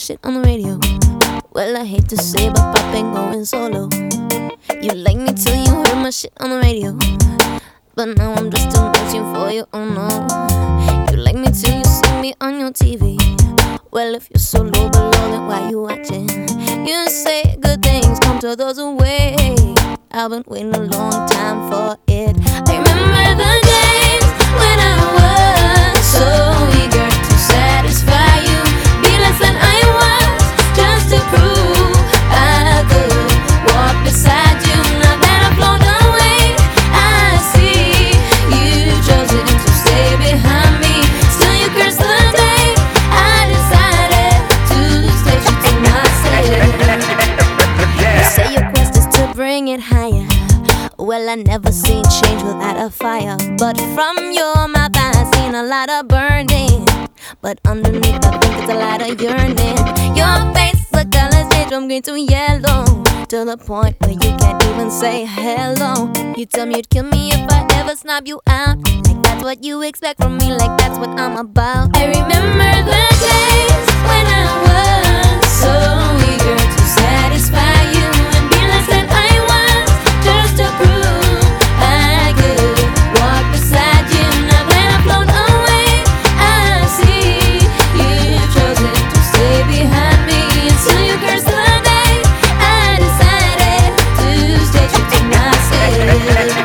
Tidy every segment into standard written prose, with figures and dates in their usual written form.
shit on the radio. Well, I hate to say, but Pop ain't going solo. You like me till you heard my shit on the radio, but now I'm just a machine for you, oh no. You like me till you see me on your TV. Well, if you're so low below, then why you watching? You say good things come to those who wait. I've been waiting a long time for it. I remember the days when I was so eager to satisfy you, be less than I was, just to prove I could walk beside you. Now that I've flown away, I see you chosen to stay behind me. Still you curse the day I decided to stay true to myself. You say your quest is to bring it higher. Well, I never seen change without a fire, but from your mouth I seen a lot of burning, but underneath I think it's a lot of yearning. Your face, the colors change from green to yellow, to the point where you can't even say hello. You tell me you'd kill me if I ever snob you out, like that's what you expect from me, like that's what I'm about. I remember the days when I was so eager to satisfy you and be less than I was, just to prove I could walk beside you. Now that I've flown away, I see you've chosen to stay behind me. And still you curse the day I decided to stay true to myself.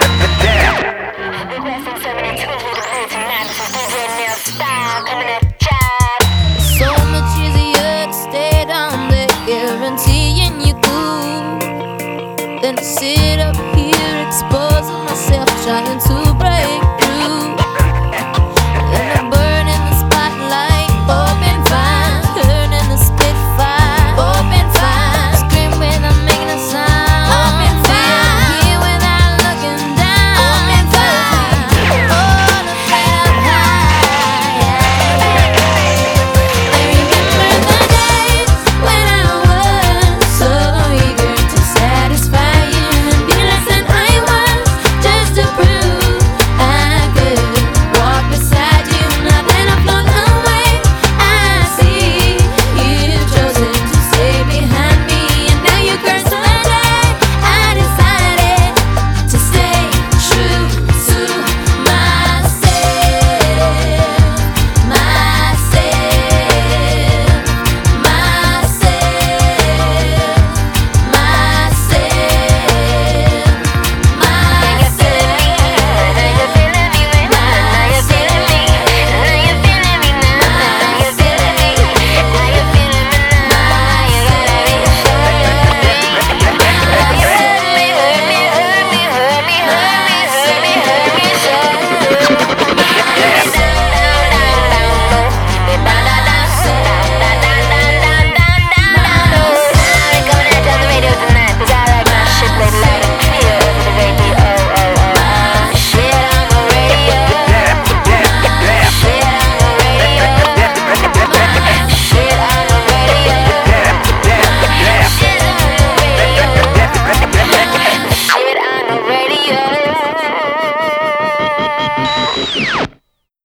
So much easier to stay down there, guaranteeing you cool, than to sit up here exposing myself, trying to